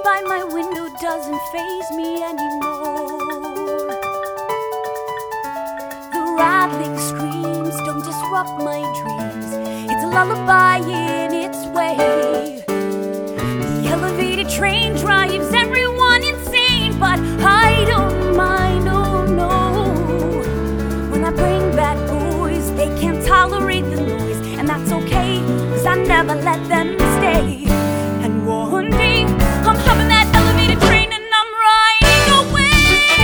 by my window doesn't faze me anymore. The rattling screams don't disrupt my dreams. It's a lullaby in its way. The elevated train drives everyone insane, but I don't mind, oh no. When I bring back boys, they can't tolerate the noise, and that's okay, 'cause I never let them stay. And one day, I'm hopping that elevated train and I'm riding away.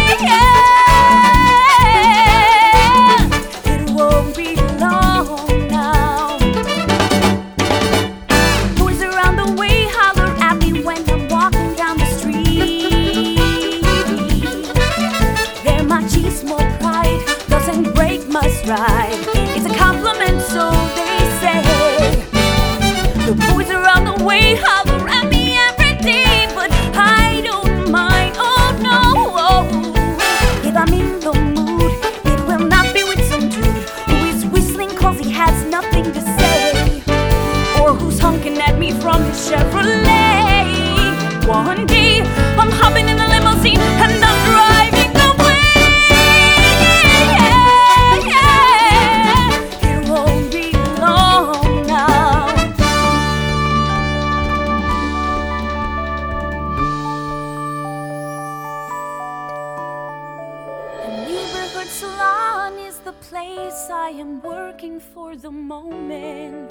It won't be long now. Boys around the way holler at me when I'm walking down the street. Their machismo pride doesn't break my stride. It's a compliment, so they say. The boys around the way holler at me every day, but I don't mind, oh no. If I'm in the mood, it will not be with some dude who is whistling 'cause he has nothing to say, or who's honking at me from his Chevrolet. One day, I'm hopping in the limousine and I'm driving away. It won't be long now. The neighborhood salon is the place I am working for the moment.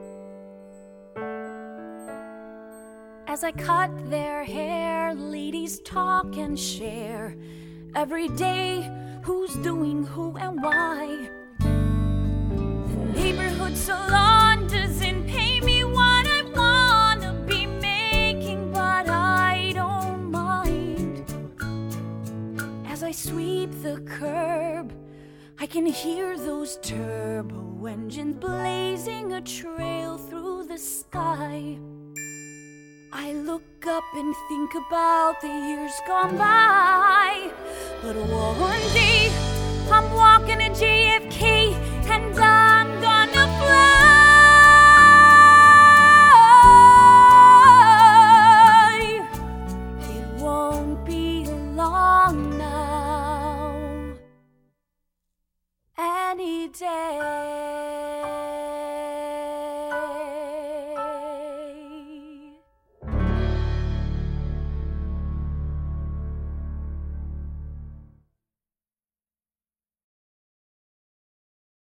As I cut their hair, ladies talk and share every day who's doing who and why. The neighborhood salon doesn't pay me what I wanna be making, but I don't mind. As I sweep the curb, I can hear those turbo engines blazing a trail through the sky. I look up and think about the years gone by, but one day I'm walking to JFK and I'm gonna fly. It won't be long now. Any day.